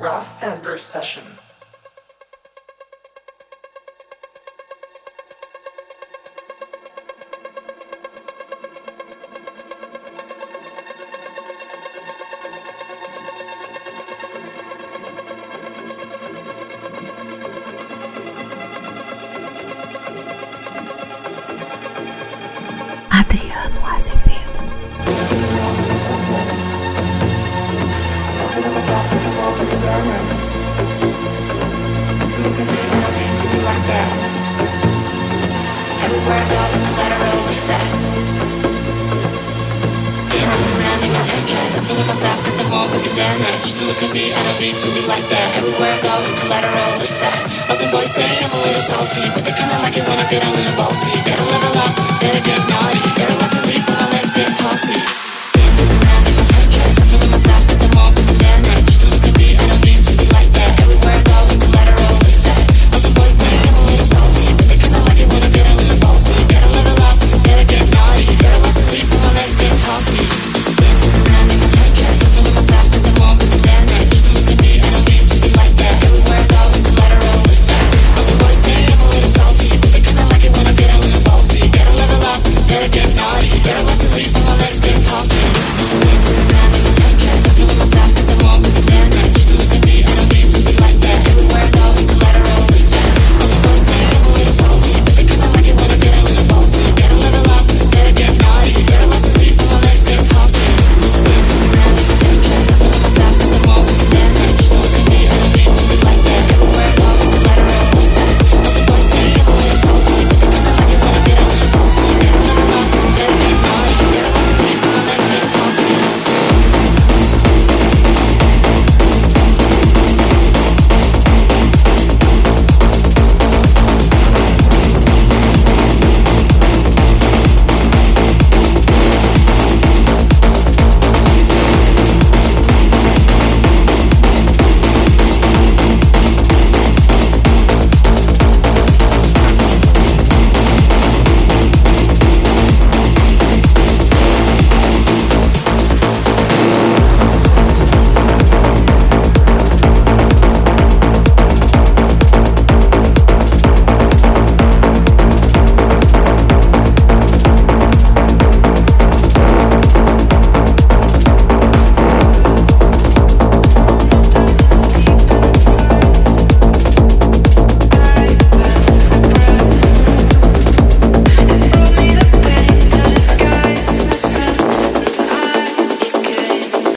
Rough Amber Session. Adriano Azevedo. Everywhere I go, collateral effect. Being on the surrounding attentions, I'm feeling myself at the moment with that edge. So look at me, I don't need to be like that. Everywhere I go, collateral effect. All the boys say I'm a little salty, but they kinda like it when I get a little bossy. Better level up, better get naughty. Better want to leave when my legs get tossy.